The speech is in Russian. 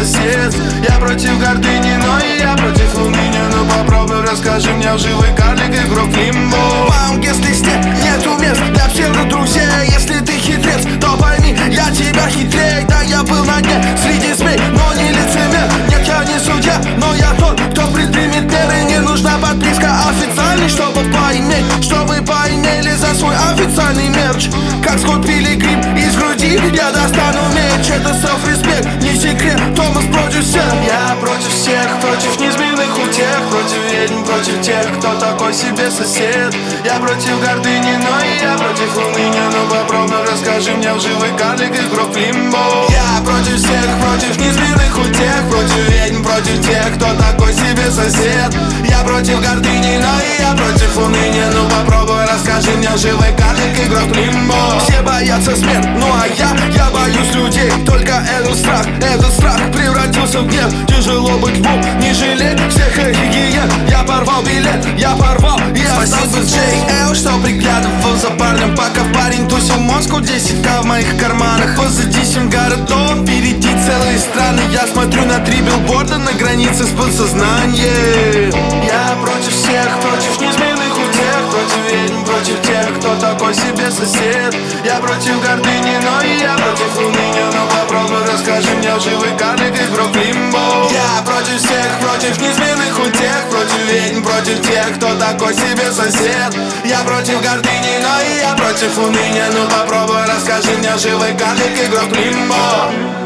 сосед. Я против гордыни, но и я против уныния. Ну попробуй, расскажи мне, лживый карлик, игрок в лимбо. В моем гест-листе нету мест для псевдо-друзей. Если ты хитрец, то пойми, я тебя хитрей. Да, я был на дне среди змей, но не лицемер. Нет, я не судья, но я тот, кто предпримет меры. Не нужна подписка официальной, чтобы поиметь, чтобы поимели за свой официальный мерч. Как Скотт Пилигрим из груди я достану меч. Это селф-респект, не секрет, Томас продюсер. Я против всех, против неизменных утех, против ведьм, против тех, кто такой себе сосед. Я против гордыни, но и я против уныния. Ну попробуй, расскажи мне, лживый карлик, игрок в лимбо. Я против всех, против неизменных утех, против ведьм, против тех, кто такой себе сосед. Я против гордыни, но и я против уныния. Ну попробуй, расскажи мне, лживый карлик, игрок в лимбо. Все боятся смерть, ну а я боюсь людей. Только этот страх превратился в гнев. Тяжело быть львом, не жалеть всех этих гиен. Я порвал билет, я порвал и Спасибо, Джей Эл, что приглядывал за парнем, пока парень тусил в Москву. 10К в моих карманах, позади 7 городов, впереди целые страны. Я смотрю на 3 билборда на границе с подсознанием. Я против всех, против неизменных утех, против ведьм, против тех, кто такой себе сосед. Я против гордыни, но и я против уныния. Ну попробуй, расскажи мне, лживый карлик, игрок в лимбо. Я против всех, против неизменных утех, против ведьм, против тех, кто такой себе сосед. Я против гордыни, но и я против уныния. Ну попробуй, расскажи мне, лживый карлик, игрок в лимбо.